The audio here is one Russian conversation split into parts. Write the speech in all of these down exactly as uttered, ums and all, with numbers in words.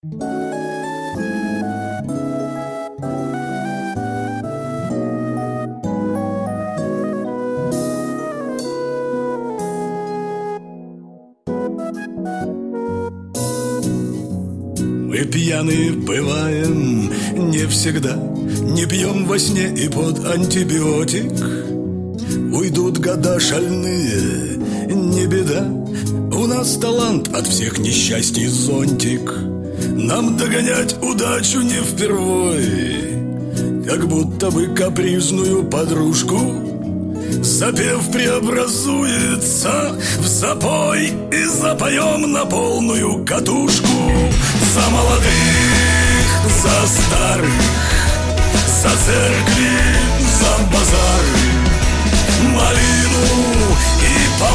Мы пьяные бываем не всегда, не пьем во сне и под антибиотик. Уйдут года шальные, не беда, у нас талант от всех несчастий зонтик. Нам догонять удачу не впервой, как будто бы капризную подружку. Запев преобразуется в запой, и запоем на полную катушку. За молодых, за старых, за церкви, за базары, малину и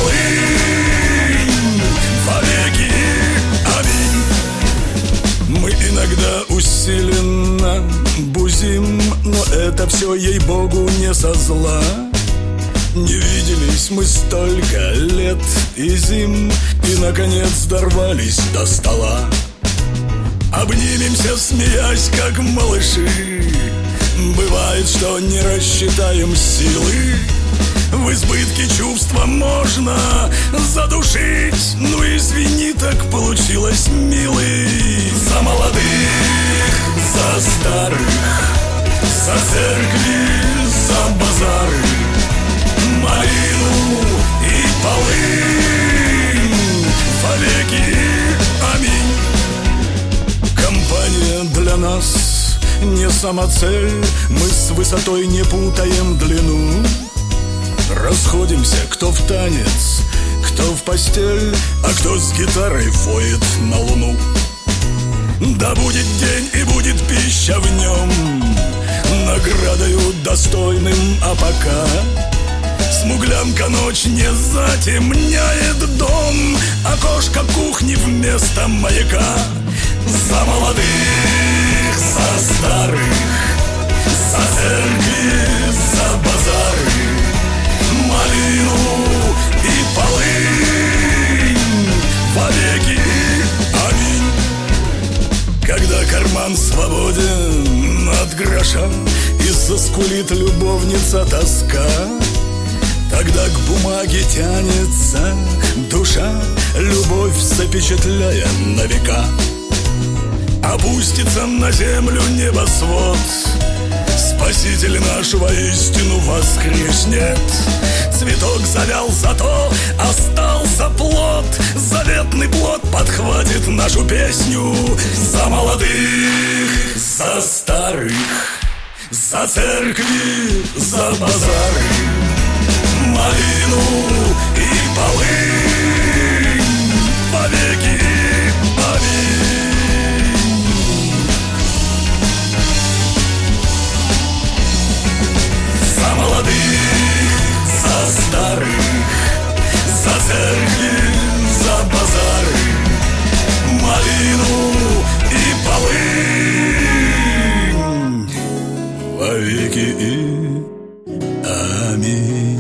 полынь вовеки, аминь. Мы иногда усиленно бузим, но это все, ей-богу, не со зла. Не виделись мы столько лет и зим, и, наконец, дорвались до стола. Обнимемся, смеясь, как малыши. Бывает, что не рассчитаем силы. В избытке чувства можно задушить. Ну извини, так получилось, милый. За молодых, за старых, за церкви, за базары, малину и полынь вовеки, аминь. Компания для нас не самоцель, мы с высотой не путаем длину. Расходимся, кто в танец, кто в постель, а кто с гитарой воет на луну. Да будет день и будет пища в нем, наградою достойным, а пока смуглянка ночь не затемняет дом, окошко кухни вместо маяка. За молодых, за старых, за церкви, за базары, малину и полынь вовеки, аминь. Когда карман свободен от гроша и заскулит любовница тоска, тогда к бумаге тянется душа, любовь запечатляя на века. Опустится на землю небосвод, Спаситель наш воистину воскреснет. Цветок завял, зато остался плод, заветный плод подхватит нашу песню. За молодых, за старых, за церкви, за базары, малину и полынь вовеки, аминь. За молодых, за старых, за церкви, за базары, малину и полынь вовеки, аминь.